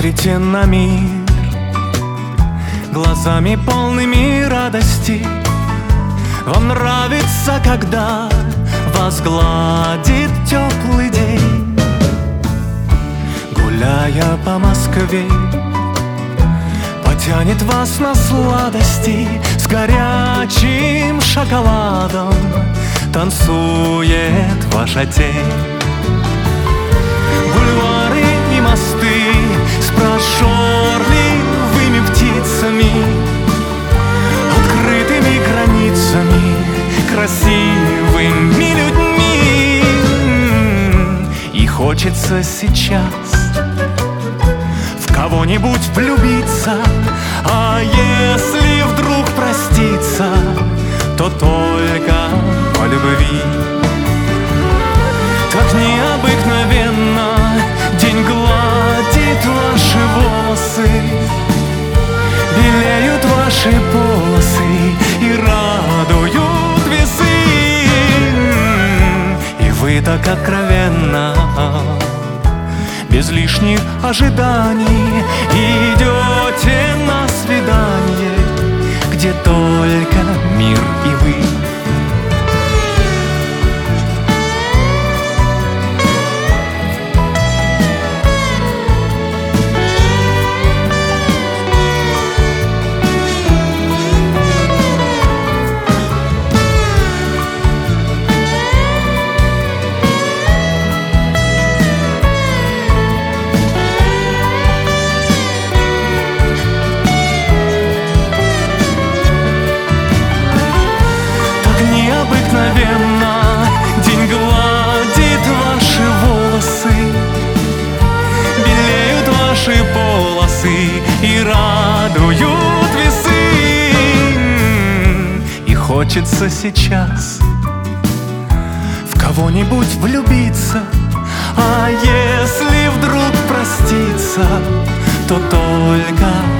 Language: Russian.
смотрите на мир глазами полными радости. Вам нравится, когда вас гладит теплый день. Гуляя по Москве, потянет вас на сладости. С горячим шоколадом танцует ваша тень. Бульвары и мосты с прожорливыми птицами, открытыми границами, красивыми людьми. И хочется сейчас в кого-нибудь влюбиться, а если вдруг проститься, то только по любви. Так необыкновенно день гладит ваши волосы, белеют ваши полосы и радуют весы. И вы так откровенно, без лишних ожиданий, идете на свидание, где только мир и вы. Необыкновенно день гладит ваши волосы, белеют ваши полосы и радуют весы. И хочется сейчас в кого-нибудь влюбиться, а если вдруг проститься, то только